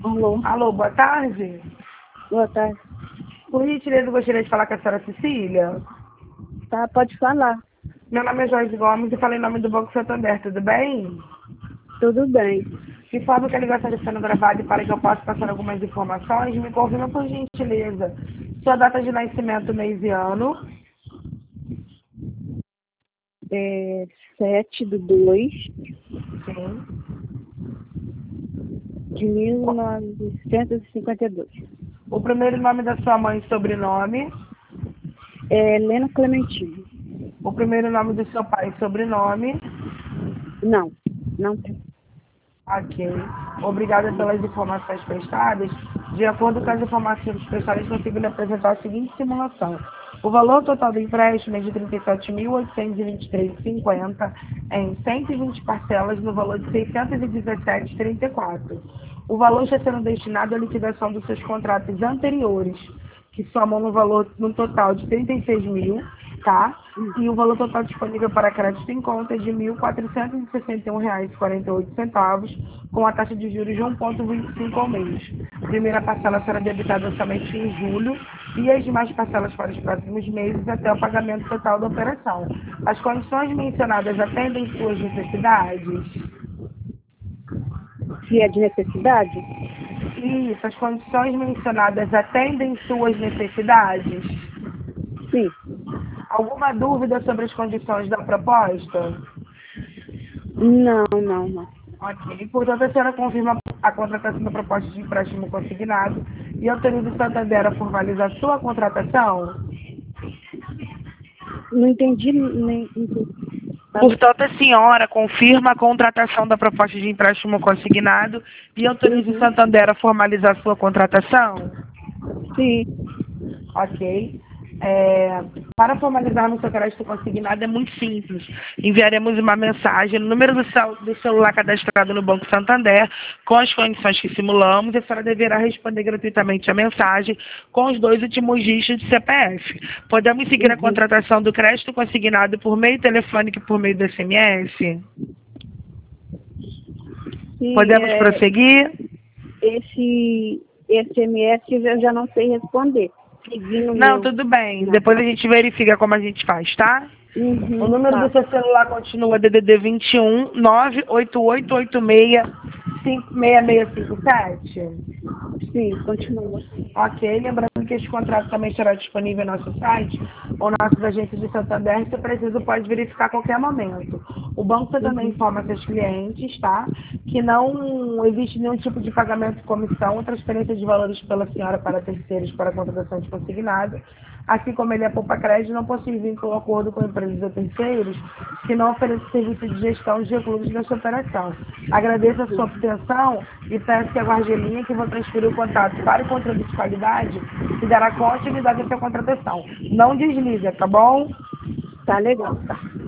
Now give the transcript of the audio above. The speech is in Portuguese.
Alô, Alô, boa tarde. boa tarde. Por gentileza, eu gostaria de falar com a senhora Cecília. Tá, pode falar. Meu nome é Joyce Gomes e falei em nome do Banco Santander, tudo bem? Tudo bem. Informo que a ligação está sendo gravada e para que eu possa passar algumas informações, me confirma por gentileza sua data de nascimento, mês e ano. 7/2 Sim. de 1952. O primeiro nome da sua mãe e sobrenome. Helena Clementino. O primeiro nome do seu pai e sobrenome. Não, não tem. Ok. Obrigada pelas informações prestadas. De acordo com as informações prestadas, consigo lhe apresentar a seguinte simulação. O valor total do empréstimo é de R$ 37.823,50 em 120 parcelas no valor de R$ 617,34. O valor está sendo destinado à liquidação dos seus contratos anteriores, que somam no total de 36 mil, tá? E o valor total disponível para crédito em conta é de R$ 1.461,48, com a taxa de juros de 1,25 ao mês. A primeira parcela será debitada somente em julho e as demais parcelas para os próximos meses até o pagamento total da operação. As condições mencionadas atendem suas necessidades? Se é de necessidade? Isso, as condições mencionadas atendem suas necessidades? Sim. Alguma dúvida sobre as condições da proposta? Não. Ok. Portanto, a senhora confirma a contratação da proposta de empréstimo consignado e autoriza o Santander a formalizar sua contratação? Não entendi nem. Portanto, a senhora confirma a contratação da proposta de empréstimo consignado e autoriza o Santander a formalizar sua contratação? Sim. Ok. Para formalizar no seu crédito consignado é muito simples. Enviaremos uma mensagem no número do celular cadastrado no Banco Santander com as condições que simulamos e a senhora deverá responder gratuitamente a mensagem com os 2 últimos dígitos de CPF. Podemos seguir a contratação do crédito consignado por meio telefônico e por meio do SMS? Sim, Podemos prosseguir? Esse SMS eu já não sei responder. Não, tudo bem. Depois a gente verifica como a gente faz, tá? O número do seu celular continua DDD 21 98886 56657? Sim, continua. Ok, lembrando que esse contrato também estará disponível no nosso site ou nossos agentes de Santander, se preciso pode verificar a qualquer momento. O banco também informa seus clientes, tá? Que não existe nenhum tipo de pagamento de comissão ou transferência de valores pela senhora para terceiros para a contratação de consignado, assim como ele é poupa crédito, não possui vínculo ou acordo com empresas ou terceiros que não ofereçam serviço de gestão de recursos nesta operação. Agradeço a sua obtenção e peço que aguarde a linha que vou transferir o contato para o controle de qualidade que dará continuidade à sua contratação. Não desliga, tá bom? Tá legal, tá.